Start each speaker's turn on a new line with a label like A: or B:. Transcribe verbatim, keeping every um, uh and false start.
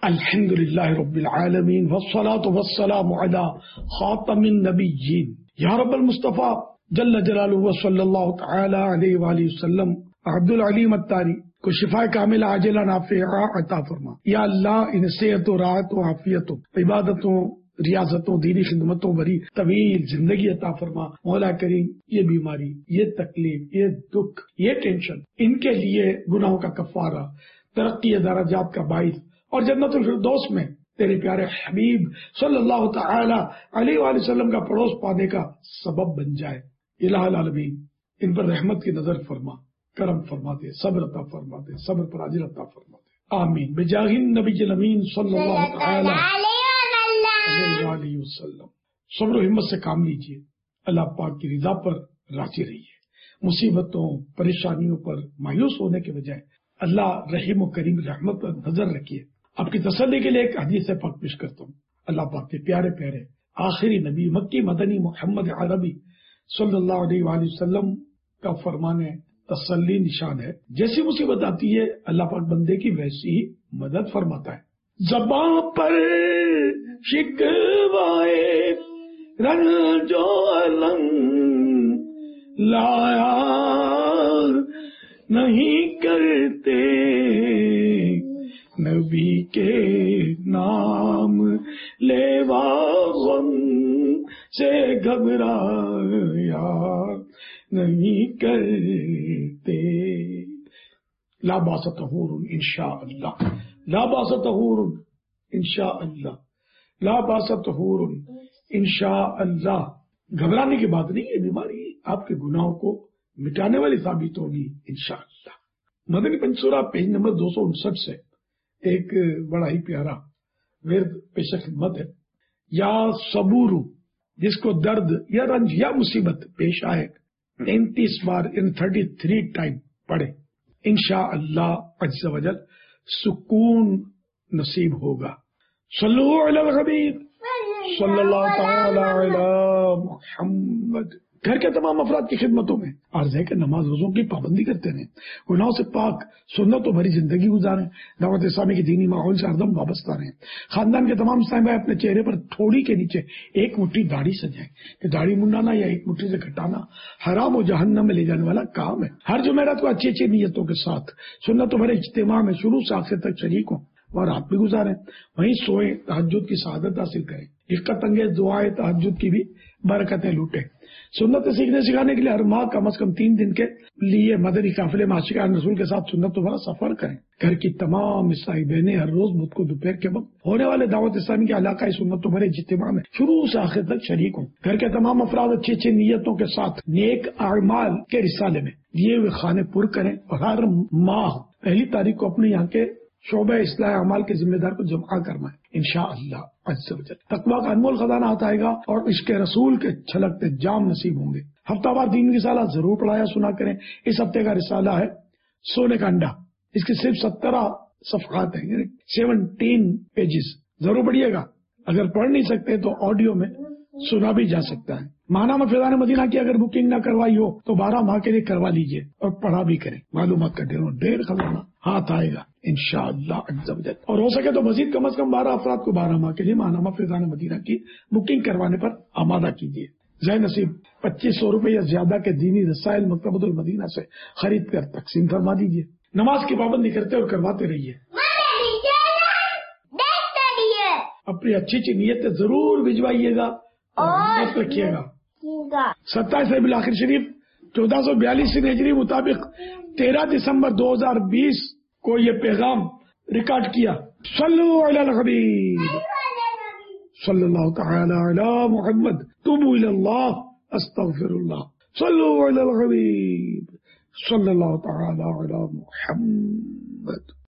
A: الحمد للہ رب العالمین والصلاة والسلام علی خاتم النبیین یا رب المصطفیٰ جل جلالہ وصلی اللہ تعالی علیہ وآلہ وسلم عبد العلیم الطاری کو شفا کامل عاجلہ نافعہ عطا فرما۔ یا اللہ ان صحت و راحت و عافیت و عبادتوں ریاضتوں دینی خدمتوں بری طویل زندگی عطا فرما۔ مولا کریم یہ بیماری، یہ تکلیف، یہ دکھ، یہ ٹینشن، ان کے لیے گناہوں کا کفارہ، ترقی درجات کا باعث اور جنت الفردوس میں تیرے پیارے حبیب صلی اللہ تعالی علیہ وآلہ وسلم کا پڑوس پانے کا سبب بن جائے۔ الہ العالمین ان پر رحمت کی نظر فرما، کرم فرما دے، صبر عطا فرما دے، صبر پر اجر عطا فرما دے، آمین بجاہ النبی الامین صلی اللہ تعالی علیہ وآلہ وسلم۔ صبر و ہمت سے کام لیجیے، اللہ پاک کی رضا پر راضی رہیے، مصیبتوں پریشانیوں پر مایوس ہونے کے بجائے اللہ رحیم و کریم رحمت پر نظر رکھیے۔ آپ کی تسلی کے لیے ایک حدیث پاک پیش کرتا ہوں۔ اللہ پاک کے پیارے پیارے آخری نبی مکی مدنی محمد عربی صلی اللہ علیہ وآلہ وسلم کا فرمان تسلی نشان ہے، جیسی مصیبت آتی ہے اللہ پاک بندے کی ویسی ہی مدد فرماتا ہے۔ زباں پر شکوائے رنج و الم لایا نہیں کرتے، نبی کے نام لیوا غم سے گھبرایا نہیں کرتے۔ لا باس طہور انشاءاللہ، لا باس طہور انشاءاللہ، لا باس طہور انشاءاللہ۔ گھبرانے کی بات نہیں، یہ بیماری آپ کے گناہوں کو مٹانے والی ثابت ہوگی انشاءاللہ۔ مدنی پنسورہ پیج نمبر دو سو انسٹھ سے ایک بڑا ہی پیارا ورد پیش خدمت ہے۔ یا صبور، جس کو درد یا رنج یا مصیبت پیش آئے تینتیس بار ان تھرٹی تھری ٹائم پڑھے، انشاءاللہ عز و جل سکون نصیب ہوگا۔ صلو علی الحبیب صلی اللہ تعالی علی محمد۔ گھر کے تمام افراد کی خدمتوں میں عرض ہے کہ نماز روزوں کی پابندی کرتے رہیں، گناہوں سے پاک سنتوں بھری زندگی گزاریں، دعوت اسلامی کے دینی ماحول سے ہر دم وابستہ رہیں۔ خاندان کے تمام اسلامی بھائی اپنے چہرے پر تھوڑی کے نیچے ایک مٹھی داڑھی سجائیں کہ داڑھی منڈانا یا ایک مٹھی سے گھٹانا حرام و جہنم میں لے جانے والا کام ہے۔ ہر جمعرات کو اچھی اچھی نیتوں کے ساتھ سنتوں بھرے اجتماع میں شروع سے آخر تک شریک ہوں اور رات بھی گزاریں، وہیں سوئیں، تہجد کی سعادت حاصل کریں، رفقت انگیز دعائیں تہجد کی بھی برکتیں لوٹیں۔ سنت سیکھنے سکھانے کے لیے ہر ماہ کم از کم تین دن کے لیے مدنی قافلے میں عاشقان رسول کے ساتھ سنت بھرا سفر کریں۔ گھر کی تمام عیسائی بہنیں ہر روز بدھ کو دوپہر کے وقت ہونے والے دعوت اسلامی کے علاقائی سنت بھرے اجتماع میں شروع سے آخر تک شریک ہوں۔ گھر کے تمام افراد اچھی اچھی نیتوں کے ساتھ نیک اعمال کے رسالے میں دیے ہوئے خانے پر کریں اور ہر ماہ پہلی تاریخ کو اپنے یہاں کے شعبہ اصلاح اعمال کے ذمہ دار کو جمع کرنا ہے انشاءاللہ عز و جل۔ تقویٰ کا انمول خزانہ آتا ہے گا اور عشق رسول کے چھلکتے جام نصیب ہوں گے۔ ہفتہ وار دین رسالہ ضرور پڑھایا سنا کریں۔ اس ہفتے کا رسالہ ہے سونے کا انڈا، اس کے صرف سترہ صفحات ہیں، یعنی سیونٹین پیجز، ضرور پڑھیے گا۔ اگر پڑھ نہیں سکتے تو آڈیو میں سنا بھی جا سکتا ہے۔ ماہنامہ فیضان مدینہ کی اگر بکنگ نہ کروائی ہو تو بارہ ماہ کے لیے کروا لیجئے اور پڑھا بھی کریں، معلومات کا ڈھیروں ڈھیر خزانہ ہاتھ آئے گا انشاءاللہ عز و جل۔ اور ہو سکے تو مزید کم از کم بارہ افراد کو بارہ ماہ کے لیے ماہنامہ فیضان مدینہ کی بکنگ کروانے پر آمادہ کیجیے۔ ذہ نصیب پچیس سو روپے یا زیادہ کے دینی رسائل مکتبۃ المدینہ سے خرید کر تقسیم فرما دیجیے۔ نماز کی پابندی کرتے اور کرواتے رہیے۔ اپنی اچھی اچھی نیتیں ضرور بھجوائیے گا اور یاد رکھیے گا۔ ستائیس ربیع الاخر شریف چودہ سو بیالیس ہجری مطابق تیرہ دسمبر دو ہزار بیس کو یہ پیغام ریکارڈ کیا۔ صلو علی الحبیب صلی اللہ تعالی علی محمد، توبوا الی اللہ استغفر اللہ، صلو علی الحبیب صلی اللہ تعالی علی محمد۔